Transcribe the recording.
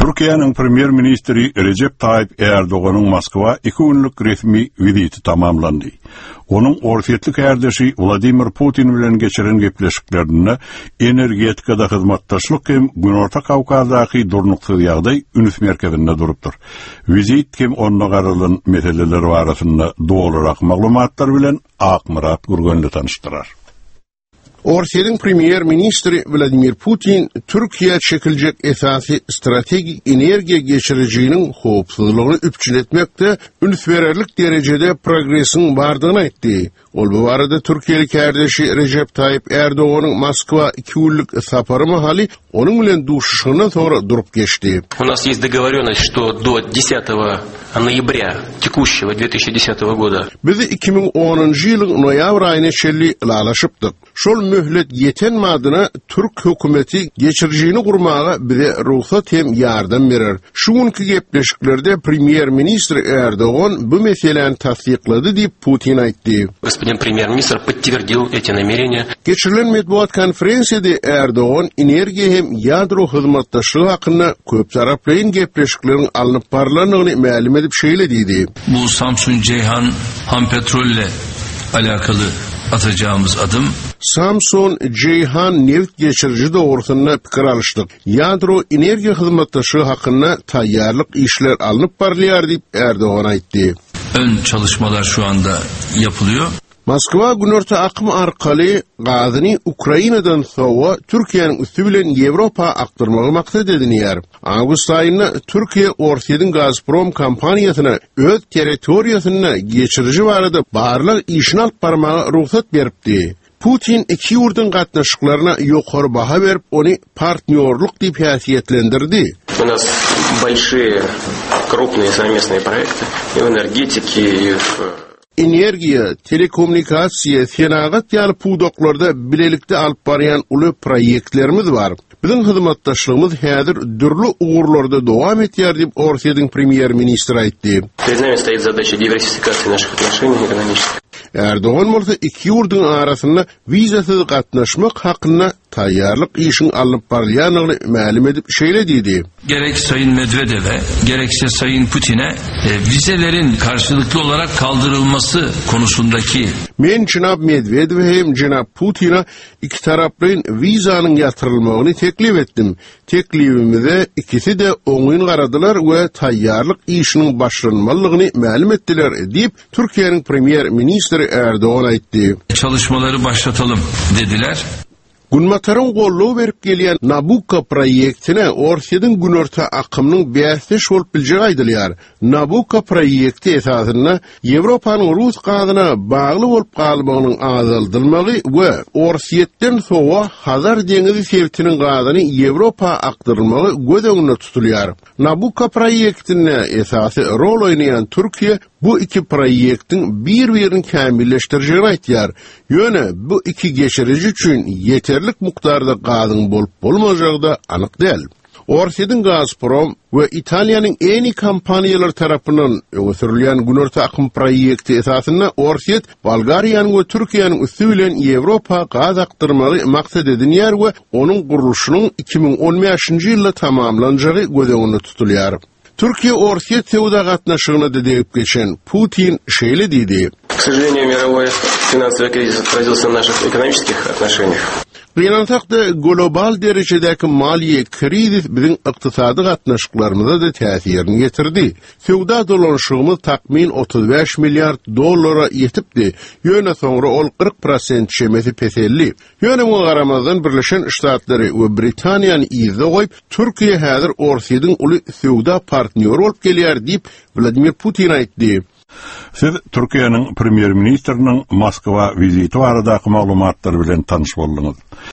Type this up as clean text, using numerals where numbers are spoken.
Türkiýanyň premier ministri Recep Tayyip Erdoğan'ın Moskwa 2 günlük resmi viziti tamamlandy. Onun orsiýetlik ärdeşi Vladimir Putin bilen geçiren gepleşiklerine energetikada hyzmatdaşlyk hem Günorta Kawkazdaky durnuksyz ýagdaý üns merkezinde durupdyr. Vizit kim onda garalan meseleler barasynda dolarak maglumatlar bilen Akmurat Gurgönli tanıştyrar. Orsiýanyň premier ministri Vladimir Putin Türkiýe çekiljek esasy strategik energiýa geçiriciliğiniň howpsuzlygyny üpçün etmekde üns bererlik derejede progresiň bardygyny aýtdy. Ol bu barada Türkiýelik ärdeşi Recep Tayyip Erdoğan'ın Moskwa 2 günlük sapary mahaly onuň bilen duşuşynyň sonra durup geçdi. У нас есть договорённость, что до 10 ноября текущего 2010 года. Biz 2010-njy ýylyň noýabr aýyna şelli ilalaşypdyk. Şol möhlet ýetenmädine Türk hökümeti geçirjini gurmaga bize ruhsat hem ýardam berer. Şu günkü gepleşiklerde premier ministr Erdoğan bu meseleni tasdiklady diýip Putin aýtdy. Господин премьер-министр подтвердил эти намерения. Geçirilen medbuat konferensiýede Erdoğan energiýa hem ýadro hyzmatdaşlygy hakynda köp taraplaýyn gepleşikleriň alınıp barlanyny ma'lum edip şeýle diýdi. Bu Samsun Ceyhan ham petrolle alakalı atacağımız adım Samsun Ceyhan neft geçirici doğrultusunda pikir alıştık. Yadro energiya hyzmatdaşlygy hakynda taýýarlyk işler alınıp barlýar diýip Erdoğan aýtdy. Ön çalışmalar şu anda yapılıyor. Moskwa günorta akym arkaly gazyny Ukrainadan sowa Türkiýanyň üstü bilen Ýewropa akdyrmagy maksat edinýär. Awgust aýynda Türkiýe Orsiýanyň Gazprom kompaniýasyna öz territoriýasyna geçirici barada barlyk işini alyp barmagy ruhsat beripdi. Putin iki ýurdun gatnaşyklaryna ýokary baha berip, ony partnerlik diýip häsiýetlendirdi. У нас большие, крупные совместные проекты и в энергетике, и в Energiýa, telekommunikasiýa, senagat ýaly pudoklarda bilelikde alyp barýan uly proýektlerimiz bar. Biziň hyzmatdaşlygymyz häzir dürli ugurlarda dowam etýär diýip Orsiýanyň premier ministri aýtdy. Перед нами стоит задача диверсификации наших отношений экономических. Erdoğan bolsa iki ýurdun arasynda wizasyz gatnaşmak hakynda taýýarlyk işin alyp barýanyny ma'lum edip şeýle diýdi. Gerek Sayın Medvedev'e, gerekse Sayın Putin'e vizelerin karşılıklı olarak kaldırılması konusundaki Men Jynap Medvedew hem Jynap Putin'a iki taraplaryň wizanyň ýatyrylmagyny teklip etdim. Teklibimize ikisi de oňyň garadylar we taýýarlyk işiniň başlanmalygyny ma'lum etdiler diýip Türkiýanyň premier ministri Erdoğan aýtdy. Çalışmaları başlatalım dediler. Gunmataryň gollaw berip gelýän Nabucco proýektine Orsiýanyň günorta akymynyň bäsleş bolup biljegi aýdylýar. Nabucco proýekti esasynda Ýewropanyň Rus gazyna bagly bolup galmagynyň azaldylmagy we Orsiýetden sowa Hazar deňizi sertiniň gazyny Ýewropa akdyrmagy göz öňünde tutulýar. Nabucco proýektine esasy rol oýnaýan Türkiýe bu iki proýektiň bir-birini kämilleşdirjegini aýtýar. Ýöne bu iki geçirici üçin yeterlik mukdarda gazyň bolup bolmajagy da anyk däl. Orsiýanyň Gazprom we Italiýanyň eni kompaniýalar tarapyndan öňe günorta akym proýekti esasynda Orsiýet Bolgariýanyň we Türkiýanyň üstü bilen Ýewropa gaz akdyrmagy maksat edinýär we onuň gurulşynyň 2015-nji ýylda tamamlanjagy göz öňünde tutulýar. Türkiýe Orsiýet sewda gatnaşygyna da deyip geçen Putin şeýle diýdi. К сожалению, мировой финансовый кризис отразился на наших экономических отношениях. Ýa-da global derejedäki maliýe krizis biziň ykdysady gatnaşyklarymyza da täsirini getirdi. Sewda dolanşygymyz takmin 35 milliard dollara ýetipdi. Ýöne soňra ol 40% şemesi peselli. Ýöne bu garamazdan Birleşen Ştatlary we Britaniýany ýyza goýup, Türkiýe häzir Orsiýanyň uly sewda partneri bolup gelýär diýip Vladimir Putin aýtdy. Siz Türkiýanyň premier ministriniň Moskwa viziti barada maglumatlary bilen tanyş boldunuz.